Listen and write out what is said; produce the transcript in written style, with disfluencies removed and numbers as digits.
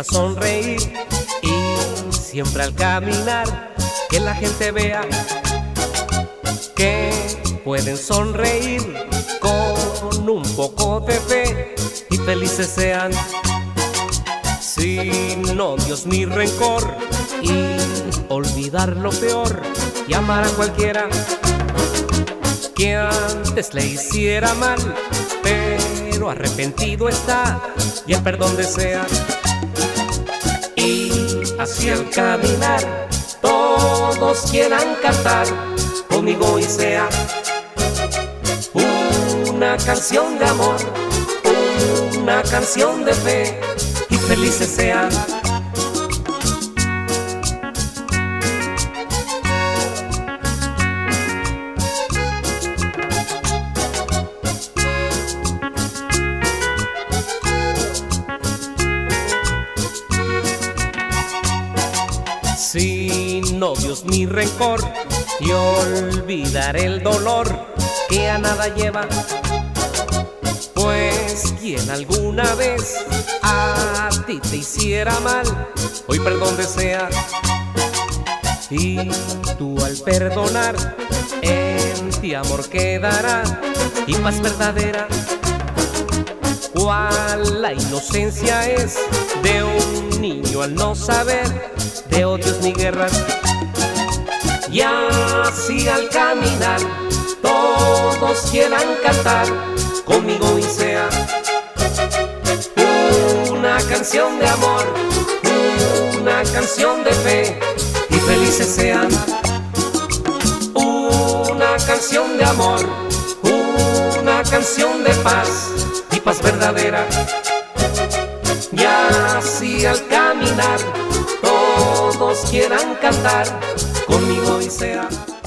sonreír y siempre al caminar que la gente vea que pueden sonreír con un poco de fe y felices sean, sin odios ni rencor, y olvidar lo peor y amar a cualquiera que antes le hiciera mal, pero arrepentido está y el perdón desea. Y así al caminar todos quieran cantar conmigo y sea una canción de amor, una canción de fe y felices sean. Sin odios ni rencor y olvidar el dolor que a nada lleva, pues quien alguna vez a ti te hiciera mal, hoy perdón desea. Y tú al perdonar en ti amor quedará y paz verdadera, cual la inocencia es de un niño al no saber de odios ni guerras. Y así al caminar todos quieran cantar conmigo y sea una canción de amor, una canción de fe y felices sean. Una canción de amor, una canción de paz y paz verdadera. Y así al caminar todos quieran cantar conmigo y sea